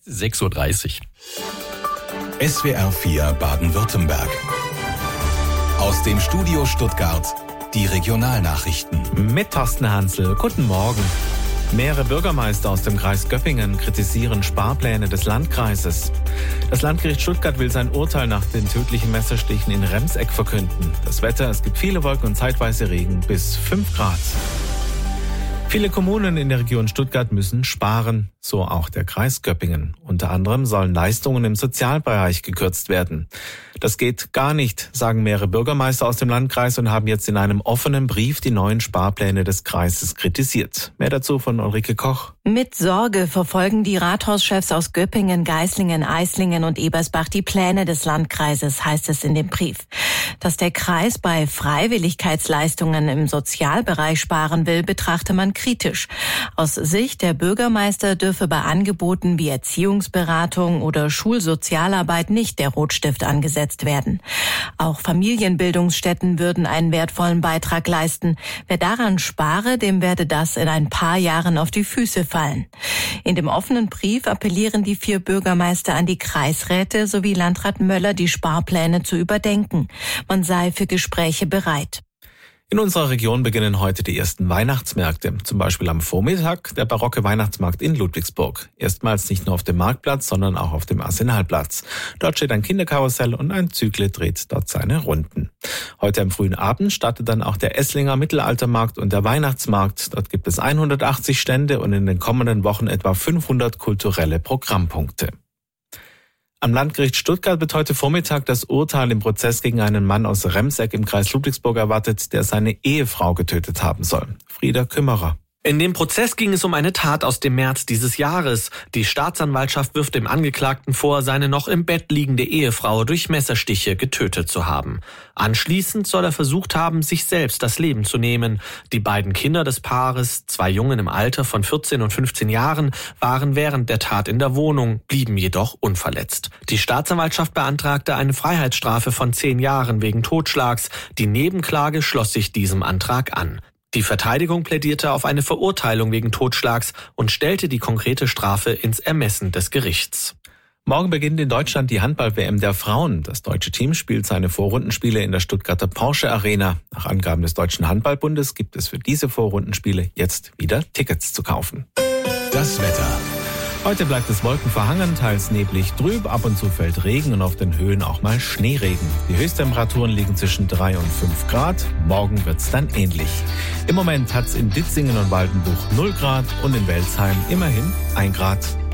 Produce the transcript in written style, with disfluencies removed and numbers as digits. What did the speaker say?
6:30 Uhr. SWR 4 Baden-Württemberg. Aus dem Studio Stuttgart die Regionalnachrichten. Mit Thorsten Hansel. Guten Morgen. Mehrere Bürgermeister aus dem Kreis Göppingen kritisieren Sparpläne des Landkreises. Das Landgericht Stuttgart will sein Urteil nach den tödlichen Messerstichen in Remseck verkünden. Das Wetter, es gibt viele Wolken und zeitweise Regen bis 5 Grad. Viele Kommunen in der Region Stuttgart müssen sparen, so auch der Kreis Göppingen. Unter anderem sollen Leistungen im Sozialbereich gekürzt werden. Das geht gar nicht, sagen mehrere Bürgermeister aus dem Landkreis und haben jetzt in einem offenen Brief die neuen Sparpläne des Kreises kritisiert. Mehr dazu von Ulrike Koch. Mit Sorge verfolgen die Rathauschefs aus Göppingen, Geislingen, Eislingen und Ebersbach die Pläne des Landkreises, heißt es in dem Brief. Dass der Kreis bei Freiwilligkeitsleistungen im Sozialbereich sparen will, betrachte man kritisch. Aus Sicht der Bürgermeister dürfe bei Angeboten wie Erziehungsberatung oder Schulsozialarbeit nicht der Rotstift angesetzt werden. Auch Familienbildungsstätten würden einen wertvollen Beitrag leisten. Wer daran spare, dem werde das in ein paar Jahren auf die Füße fallen. In dem offenen Brief appellieren die 4 Bürgermeister an die Kreisräte sowie Landrat Möller, die Sparpläne zu überdenken. Man sei für Gespräche bereit. In unserer Region beginnen heute die ersten Weihnachtsmärkte. Zum Beispiel am Vormittag der barocke Weihnachtsmarkt in Ludwigsburg. Erstmals nicht nur auf dem Marktplatz, sondern auch auf dem Arsenalplatz. Dort steht ein Kinderkarussell und ein Zügle dreht dort seine Runden. Heute am frühen Abend startet dann auch der Esslinger Mittelaltermarkt und der Weihnachtsmarkt. Dort gibt es 180 Stände und in den kommenden Wochen etwa 500 kulturelle Programmpunkte. Am Landgericht Stuttgart wird heute Vormittag das Urteil im Prozess gegen einen Mann aus Remseck im Kreis Ludwigsburg erwartet, der seine Ehefrau getötet haben soll. Frieda Kümmerer. In dem Prozess ging es um eine Tat aus dem März dieses Jahres. Die Staatsanwaltschaft wirft dem Angeklagten vor, seine noch im Bett liegende Ehefrau durch Messerstiche getötet zu haben. Anschließend soll er versucht haben, sich selbst das Leben zu nehmen. Die beiden Kinder des Paares, 2 Jungen im Alter von 14 und 15 Jahren, waren während der Tat in der Wohnung, blieben jedoch unverletzt. Die Staatsanwaltschaft beantragte eine Freiheitsstrafe von 10 Jahren wegen Totschlags. Die Nebenklage schloss sich diesem Antrag an. Die Verteidigung plädierte auf eine Verurteilung wegen Totschlags und stellte die konkrete Strafe ins Ermessen des Gerichts. Morgen beginnt in Deutschland die Handball-WM der Frauen. Das deutsche Team spielt seine Vorrundenspiele in der Stuttgarter Porsche Arena. Nach Angaben des Deutschen Handballbundes gibt es für diese Vorrundenspiele jetzt wieder Tickets zu kaufen. Das Wetter. Heute bleibt es wolkenverhangen, teils neblig trüb, ab und zu fällt Regen und auf den Höhen auch mal Schneeregen. Die Höchsttemperaturen liegen zwischen 3 und 5 Grad. Morgen wird's dann ähnlich. Im Moment hat's in Ditzingen und Waldenbuch 0 Grad und in Welzheim immerhin 1 Grad.